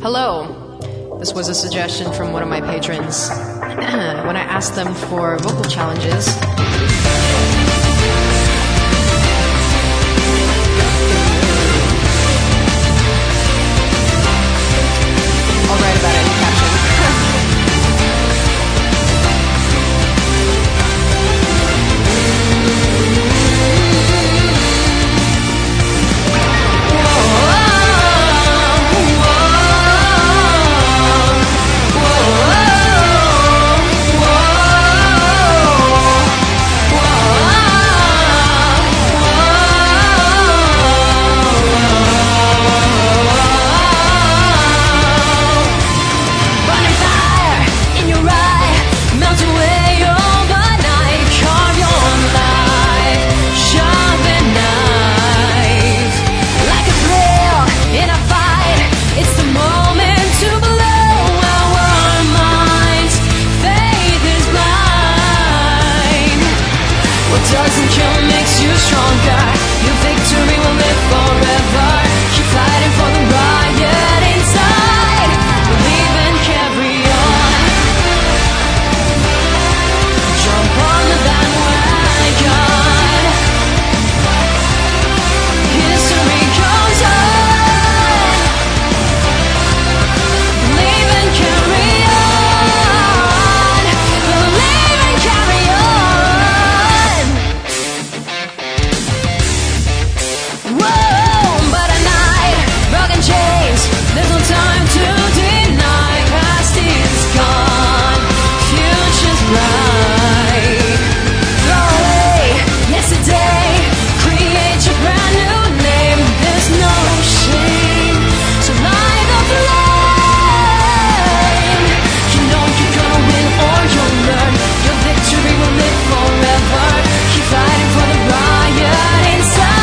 Hello. This was a suggestion from one of my patrons when I asked them for vocal challenges. I'll write about it in caption. Doesn't kill makes you stronger. Your victory will live forever. Keep fighting for the riot inside. Believe and carry on. Jump on the bandwagon. History goes on. Believe and carry on. Believe and carry on. There's no time to deny. Past is gone, future's bright. Throw away yesterday, create your brand new name. There's no shame, so light the flame. You know you're gonna win or you'll learn. Your victory will live forever. Keep fighting for the riot inside.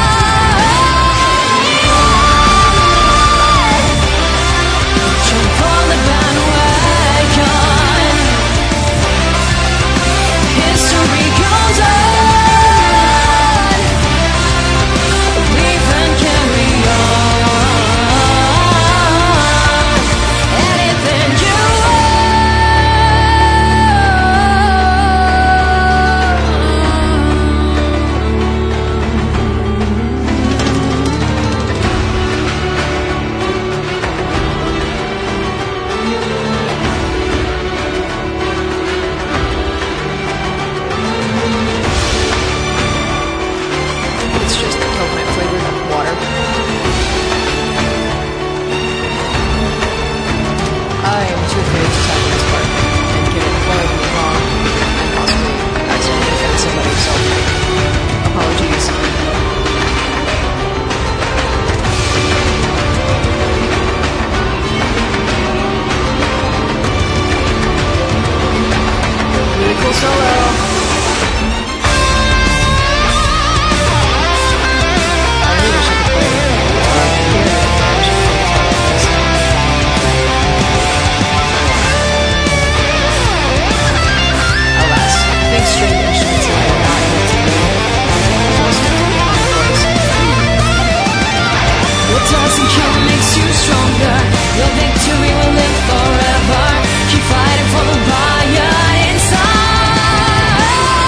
Doesn't kill makes you stronger. Your victory will live forever. Keep fighting for the riot inside.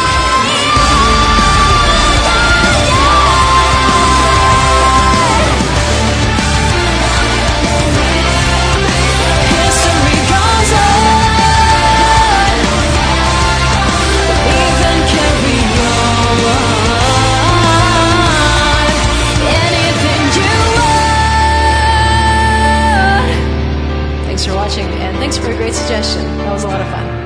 History goes on. Believe and carry on. Anything you want. Thanks for watching, and thanks for a great suggestion. That was a lot of fun.